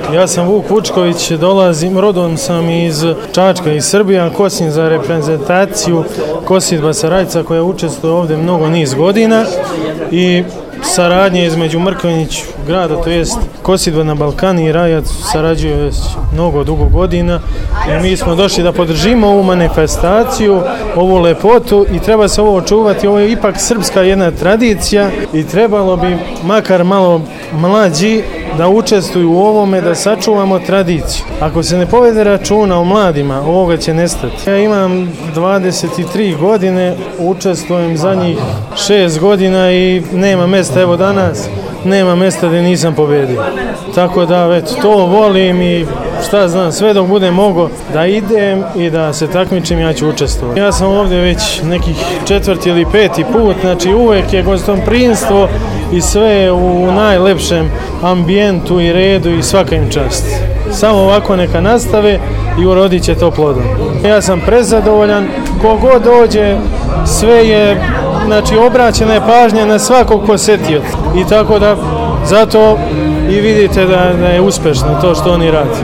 Ja sam Vuk Vučković, rodom sam iz Čačka, iz Srbije, kosim za reprezentaciju Kosidba Sarajca koja učestvuje ovdje mnogo niz godina i saradnje između Mrkonjić grada, to jest Kosidba na Balkani i Rajac sarađuje već mnogo dugo godina i mi smo došli da podržimo ovu manifestaciju, ovu lepotu i treba se ovo očuvati. Ovo je ipak srpska jedna tradicija i trebalo bi makar malo mlađi da učestvuju u ovome, da sačuvamo tradiciju. Ako se ne povede računa o mladima, ovoga će nestati. Ja imam 23 godine, učestvujem zadnjih 6 godina i nema mjesta, evo danas, nema mjesta gdje nisam pobedio. Tako da, eto, to volim i šta znam, sve dok budem mogao da idem i da se takmičim, ja ću učestvovati. Ja sam ovdje već nekih 4. ili 5. put, znači uvek je gostoprimstvo i sve u najlepšem ambijentu i redu i svaka im čast. Samo ovako neka nastave i urodit će to plodom. Ja sam prezadovoljan, kogod dođe, sve je, znači obraćena je pažnja na svakog posetioca i tako da zato i vidite da je uspešno to što oni rade.